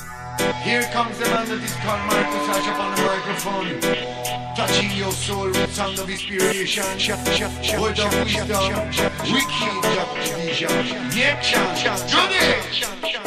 Here comes the man that is called Marcus Ash up on the microphone, touching your soul with sound of inspiration, word of wisdom, wicked of vision. Name chant, Johnny!